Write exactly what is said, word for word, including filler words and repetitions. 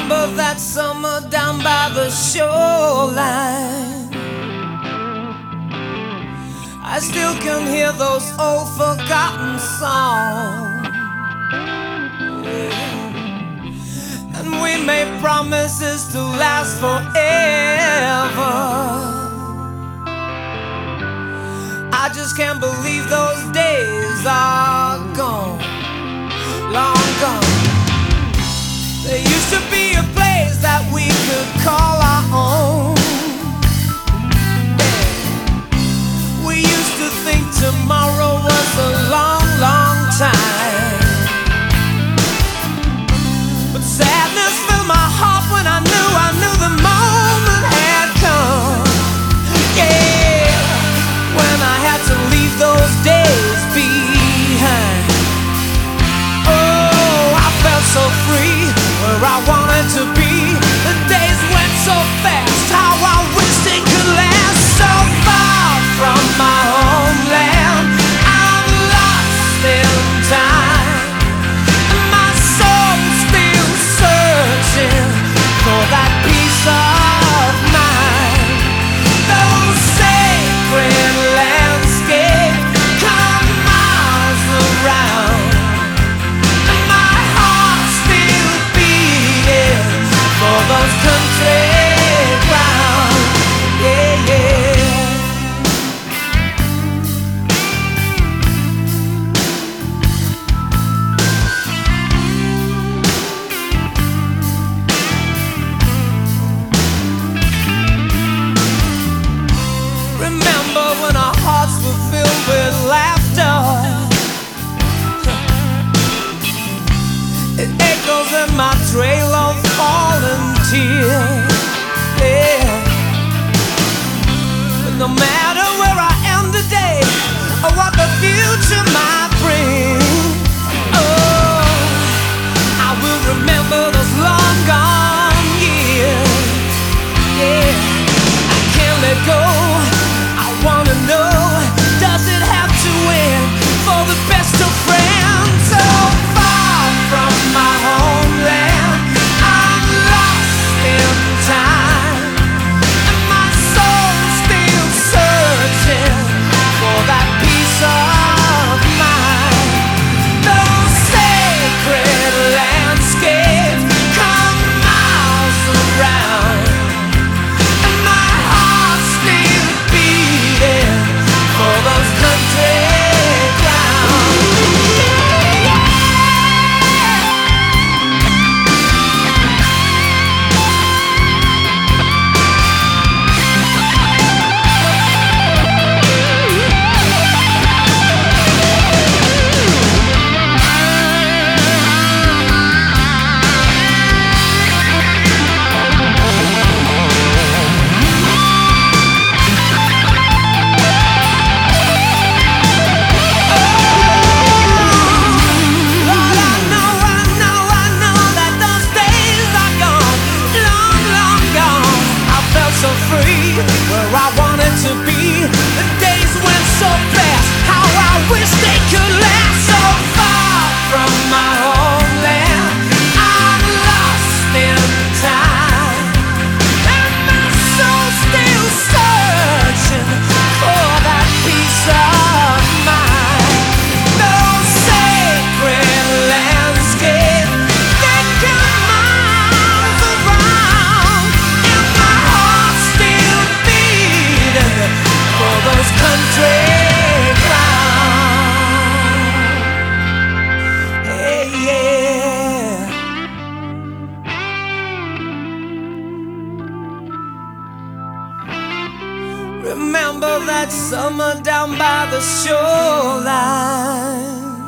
Remember that summer down by the shoreline. I still can hear those old forgotten songs. Yeah. And we made promises to last forever. I just can't believe those days are gone, long gone. There used to be a place that we could call our own. Yeah. We used to think tomorrow was a long, long time. But sadness filled my heart when I knew, I knew the moment had come. Yeah, when I had to leave those days behind. Oh, I felt so free, where I wanted to be. The days went so fast, how I wish they could last. So far from my homeland, I'm lost in time. My soul's still searching for that peace of mind. Those sacred landscapes come miles around. For those country grounds, yeah, yeah. Remember when our hearts were filled with laughter? It echoes in my trail of fallen tears. Yeah. But no matter where I am today, or what the future might bring, oh, I will remember those long gone years. Yeah, I can't let go. I wanna know, does it have to end for the best of friends? So far from my homeland, I'm lost in time, and my soul's still searching for that peace of mind. Those sacred landscapes come miles around, and my heart's still beating for those country grounds. Where I wanted to be. The days went so fast, how I wish they could last. So far from my homeland, I'm lost in time, and my soul's still searching for that peace of mind. Those sacred landscapes, they come miles around, and my heart's still beating for those country grounds. Hey, yeah. Remember that summer down by the shoreline.